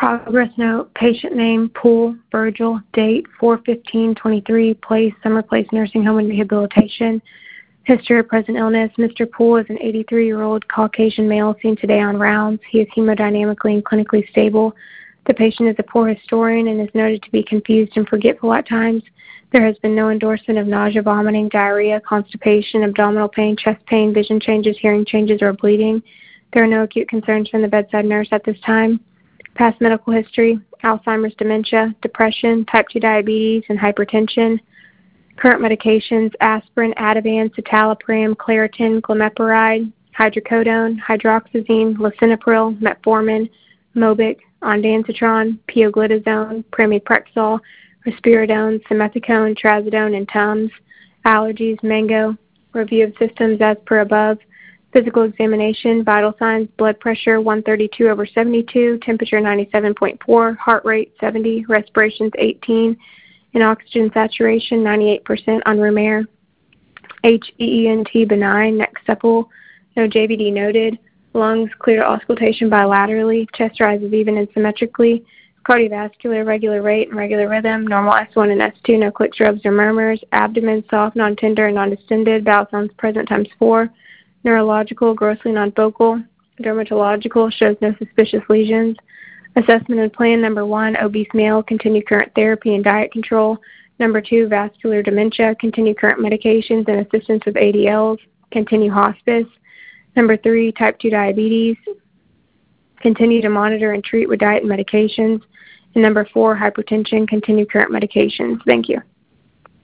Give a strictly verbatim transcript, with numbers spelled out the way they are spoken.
Progress note, patient name, Poole, Virgil, date, four fifteen twenty-three, place, Summer Place Nursing Home and Rehabilitation. History of present illness, Mister Poole is an eighty-three-year-old Caucasian male seen today on rounds. He is hemodynamically and clinically stable. The patient is a poor historian and is noted to be confused and forgetful at times. There has been no endorsement of nausea, vomiting, diarrhea, constipation, abdominal pain, chest pain, vision changes, hearing changes, or bleeding. There are no acute concerns from the bedside nurse at this time. Past medical history, Alzheimer's, dementia, depression, type two diabetes, and hypertension. Current medications, aspirin, Ativan, citalopram, Claritin, glimepiride, hydrocodone, hydroxyzine, lisinopril, metformin, Mobic, ondansetron, pioglitazone, pramipexole, risperidone, simethicone, trazodone, and Tums. Allergies, mango. Review of systems as per above. Physical examination, vital signs, blood pressure one thirty-two over seventy-two, temperature ninety-seven point four, heart rate seventy, respirations eighteen, and oxygen saturation ninety-eight percent on room air. H E E N T benign, neck supple, no J V D noted. Lungs clear to auscultation bilaterally, chest rises even and symmetrically. Cardiovascular, regular rate and regular rhythm, normal S one and S two, no clicks, rubs, or murmurs. Abdomen soft, non-tender, and non-distended, bowel sounds present times four. Neurological, grossly non-focal. Dermatological, shows no suspicious lesions. Assessment and plan, number one, obese male, continue current therapy and diet control. Number two, vascular dementia, continue current medications and assistance with A D Ls, continue hospice. Number three, type two diabetes, continue to monitor and treat with diet and medications. And number four, hypertension, continue current medications. Thank you.